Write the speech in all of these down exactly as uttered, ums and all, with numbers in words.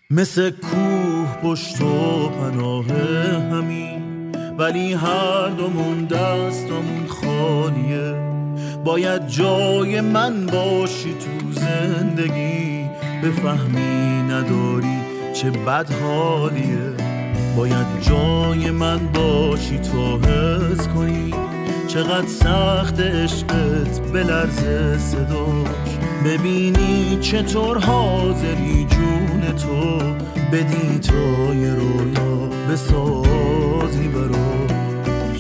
مثل کوه پشت و پناه همین، ولی هر دومون دستمون خالیه. باید جای من باشی تو زندگی، بفهمی نداری چه بد حالیه. باید جای من باشی تا حس کنی چقدر سخت عشقت بلرزه صداش. ببینی چطور حاضری جون تو بدی تا یه رویا بسازی براش.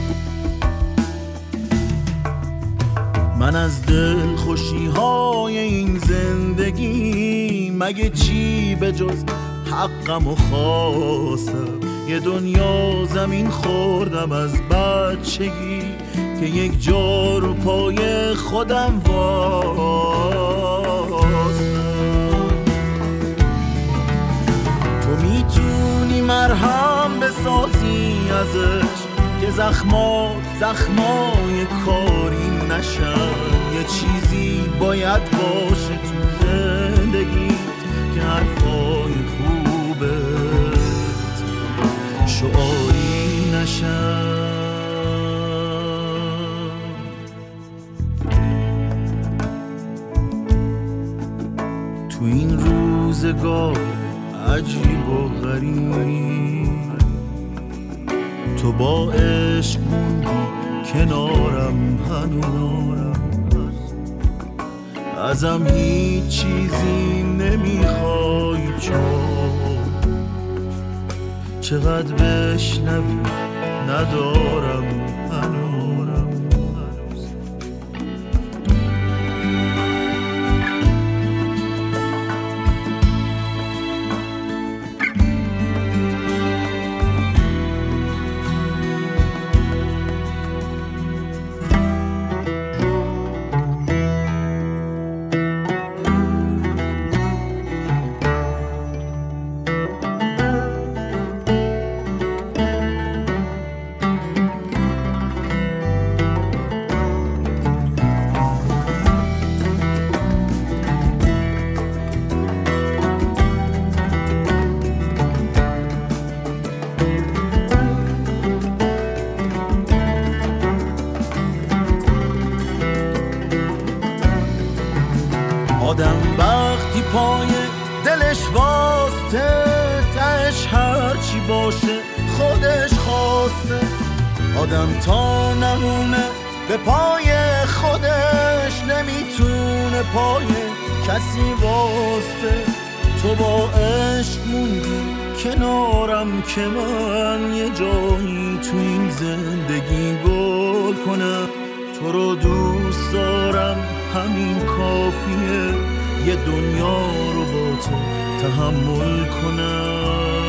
من از دل خوشی های این زندگی مگه چی به جز حقم و خواستم. یه دنیا زمین خوردم از بچگی که یک جا رو پای خودم واسم. تو میتونی مرهم بسازی ازش که زخمات زخمای کاری نشن. یه چیزی باید باشه تو زندگیت که حرفای خوبت شعاری نشن. تو این روزگار عجیب و غریب تو با عشق موندی کنارم هنوز. ازم هیچ چیزی نمیخوای چون چقدر بشنوی ندارم هنوز. آدم وقتی پای دلش واسطه تهش هرچی باشه خودش خواسته. آدم تا نمونه به پای خودش نمیتونه پای کسی واسطه. تو با عشق موندی کنارم که من یه جایی تو این زندگی گل کنم. تو رو دوست دارم همین کافیه، یه دنیا رو با تو تحمل کنم.